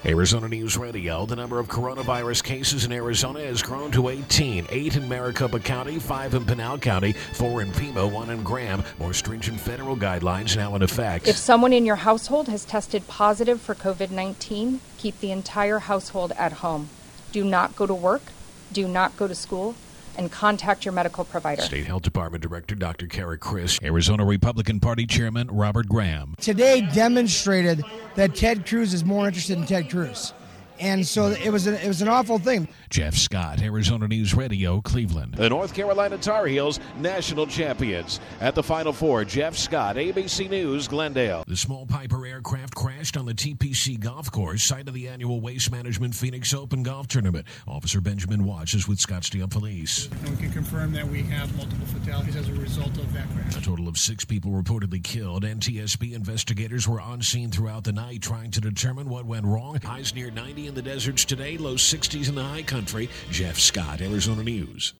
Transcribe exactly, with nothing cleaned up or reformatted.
Arizona News Radio. The number of coronavirus cases in Arizona has grown to eighteen. Eight in Maricopa County, five in Pinal County, four in Pima, one in Graham. More stringent federal guidelines now in effect. If someone in your household has tested positive for covid nineteen, keep the entire household at home. Do not go to work, do not go to school, and contact your medical provider. State Health Department Director Doctor Kara Chris. Arizona Republican Party Chairman Robert Graham. Today demonstrated that Ted Cruz is more interested in Ted Cruz. And so it was an, it was an awful thing. Jeff Scott, Arizona News Radio, Cleveland. The North Carolina Tar Heels, national champions. At the Final Four, Jeff Scott, A B C News, Glendale. The Small Piper aircraft crashed on the T P C golf course, site of the annual Waste Management Phoenix Open Golf Tournament. Officer Benjamin Watts is with Scottsdale Police. And we can confirm that we have multiple fatalities as a result of that crash. A total of six people reportedly killed. N T S B investigators were on scene throughout the night trying to determine what went wrong. Highs near ninety in the deserts today, low sixties in the high country. Jeff Scott, Arizona News.